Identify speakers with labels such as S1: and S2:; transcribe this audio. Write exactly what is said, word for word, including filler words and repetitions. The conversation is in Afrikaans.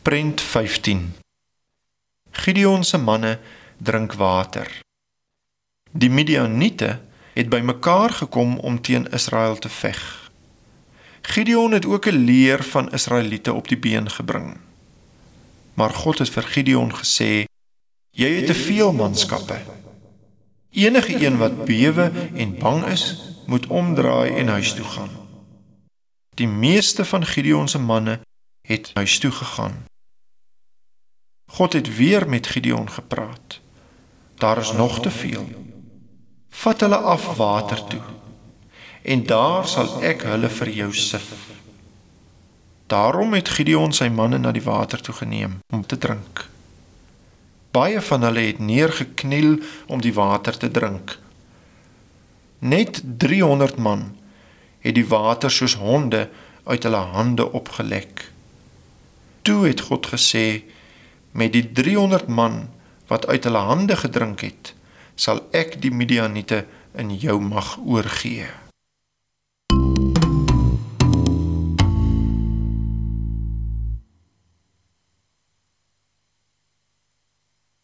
S1: Prent vyftien. Gideon se manne drink water. Die Midianiete het bymekaar gekom om teen Israel te veg. Gideon het ook 'n leer van Israeliete op die been gebring. Maar God het vir Gideon gesê, jy het te veel manskappe. Enige een wat bewe en bang is, moet omdraai en huis toe gaan. Die meeste van Gideon se manne het huis toe gegaan. God het weer met Gideon gepraat. Daar is nog te veel. Vat hulle af water toe, en daar sal ek hulle vir jou sif. Daarom het Gideon sy manne na die water toe geneem om te drink. Baie van hulle het neergekniel om die water te drink. Net driehonderd man het die water soos honde uit hulle hande opgelek. Toe het God gesê, met die driehonderd man wat uit hulle hande gedrink het, sal ek die Midianiete in jou mag oorgee.